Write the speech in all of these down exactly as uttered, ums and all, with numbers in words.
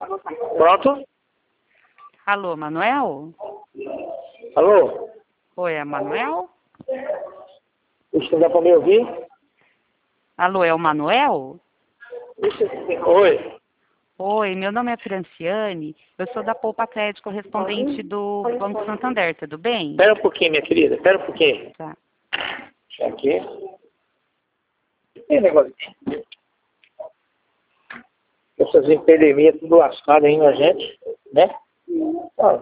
Pronto? Alô, Manuel? Alô? Oi, é Manuel? Isso dá para me ouvir? Alô, é o Manuel? Oi. Oi, meu nome é Franciane, eu sou da Poupa Crédito, correspondente do Banco Santander, tudo bem? Espera um pouquinho, minha querida, espera um pouquinho. Tá. Aqui. Tem negócio aqui. Essas epidemias tudo lascadas aí na gente, né? Ah,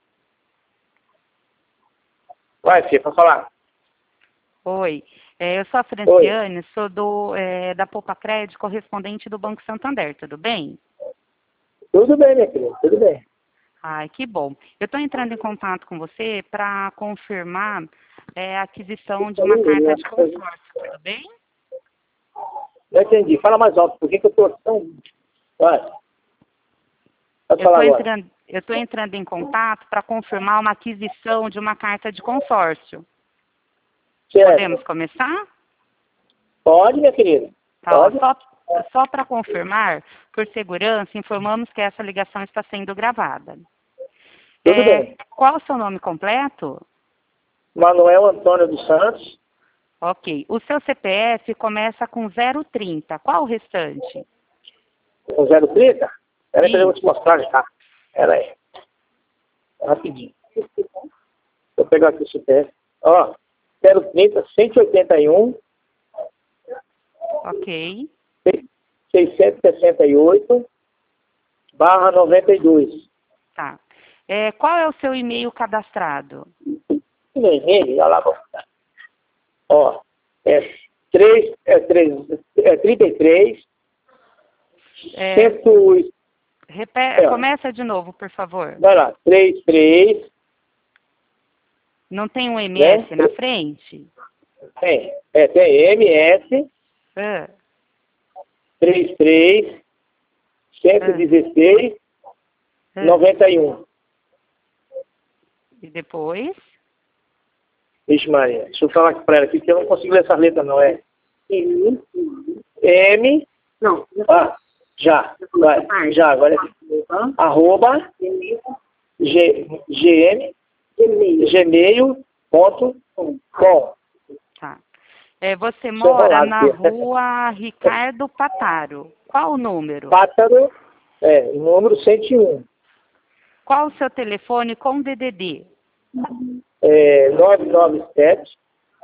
vai, filha, para falar. Oi, é, eu sou a Franciane, Oi. sou do, é, da Poupa Crédito, correspondente do Banco Santander, tudo bem? Tudo bem, minha querida, tudo bem. Ai, que bom. Eu estou entrando em contato com você para confirmar é, a aquisição de uma carta de consórcio, tudo bem? Não entendi. Fala mais alto. Por que, que eu estou tão... Vai. Pode Eu falar estou agora. entrando, eu estou entrando em contato para confirmar uma aquisição de uma carta de consórcio. Certo. Podemos começar? Pode, minha querida. Tá, ó, Pode. só só para confirmar, por segurança, informamos que essa ligação está sendo gravada. Tudo É, bem. qual o seu nome completo? Manuel Antônio dos Santos. Ok. O seu C P F começa com zero trinta. Qual o restante? Com zero trinta? Espera aí que eu vou te mostrar já. Espera aí. Rapidinho. Vou pegar aqui o C P F. Ó, zero trinta, cento e oitenta e um. Ok. seiscentos e sessenta e oito, barra noventa e dois. Tá. É, qual é o seu e-mail cadastrado? E-mail, olha lá. Ó, é, três, é, três, é trinta e três, É, cem, repete, é, começa de novo, por favor. vai lá, trinta e três. Não tem um M S Né? na frente? Tem, é, tem M S, Ah, trinta e três, cento e dezesseis, ah. noventa e um. E depois? Vixe Maria, deixa eu falar aqui pra ela aqui, que eu não consigo ler essas letras não, é M, M, não, ah, já, vai, já, agora é arroba, G, gm, gmail ponto com. Tá. É, você mora Rolado, na filha. rua Ricardo Pataro. Qual o número? Pátaro, é, número cento e um. Qual o seu telefone com D D D? É, nove nove sete,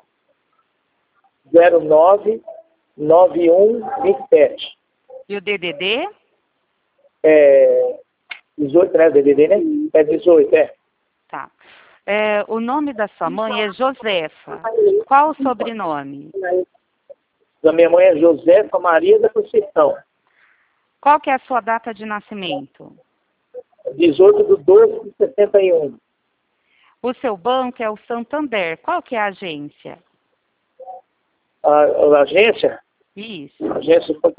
zero nove, nove um dois sete. E o D D D? É, dezoito, né? D D D, né? É dezoito, é. Tá. É, o nome da sua mãe é Josefa. Qual o sobrenome? Da minha mãe é Josefa Maria da Conceição. Qual que é a sua data de nascimento? dezoito de doze de sessenta e um. O seu banco é o Santander. Qual que é a agência? A, a agência? Isso. A agência foi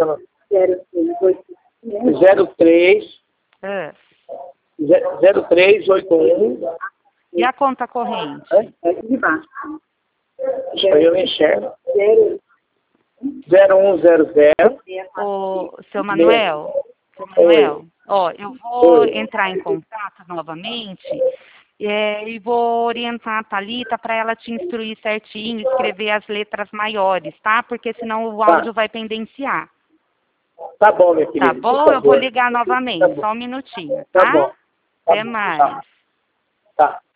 zero três, Ah. zero três oito um. E a conta corrente? É de baixo. Eu enxergo. zero um zero zero. O seu Manuel, seu Manuel, ó, eu vou Oi. entrar em contato novamente é, e vou orientar a Thalita para ela te instruir certinho, escrever as letras maiores, tá? Porque senão o áudio Tá. vai pendenciar. Tá bom, minha querida. Tá bom? Eu vou ligar novamente, Tá só um minutinho, Tá tá? bom. Tá Até bom. mais. Tá. Tá.